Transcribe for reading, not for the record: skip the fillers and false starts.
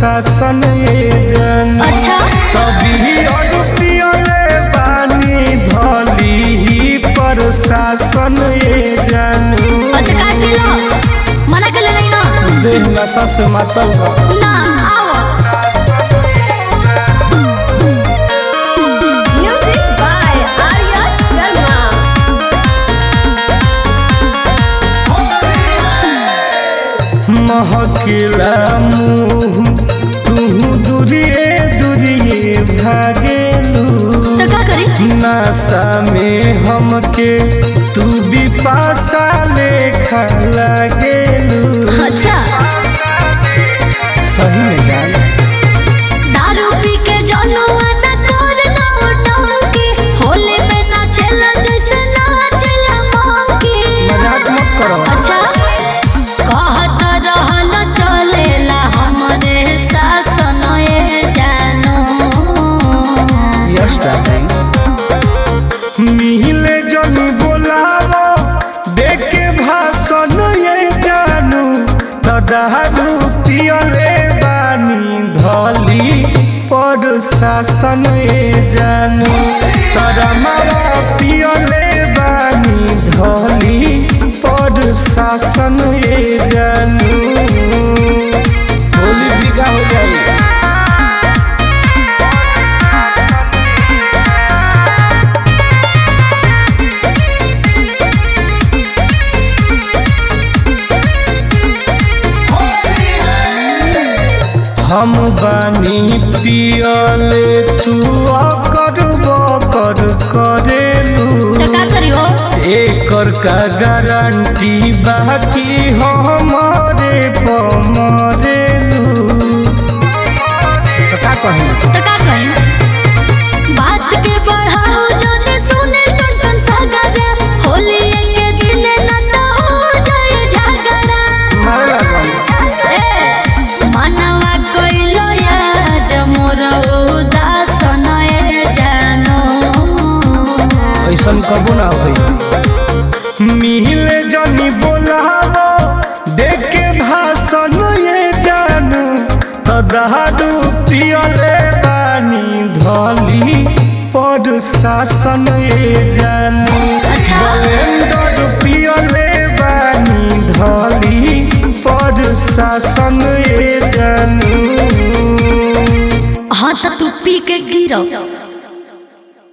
शासन ये जन अच्छा तभी पियले बानी धली पर शासन ये जन अच्छा का किलो मना के ले नहीं ना देह नशा से मातल बा ना आओ म्यूजिक बाय आर्या शर्मा महकिला मुँह तू दूरिए दूरिए भागेलू तो का करी नशा में हमके तू भी पासा लेखा लागेलू अच्छा सही में जान दारू पी के जनुआ न कर ना डंकी होली में नाचेला जैसे नाचेला मंकी मजाक मत करो अच्छा कहत रहल चलेला हमरे शासन ए जानो यस डार्लिंग मिले जनी बोलावो देखे भाषण ये जानू दादू पियले बानी धली पर शासन ये जानू तारा मारा पियले बानी धली पर शासन ये जानू होली बिका हो जाए हम बानी पियले तू अकर बकर करेलू तो का करियो एकर का गारंटी बाकी हमारे पमरेलू तो का कही बात के बढ़ाओ जने सुने टन सगरा होली के दिन न तो हो जाए झगड़ा मारे लागल ए मनवा कइलो या जमोर उदासन ए जानो ऐसन कबो ना होई मिले जनी बोलावो देखे भाषण ये जानू दादू पियले बानी धली पर शासन ये जानू ब्लेंडर पियले बानी धली पर शासन ये जानू हाँ तो तू पी के गिरो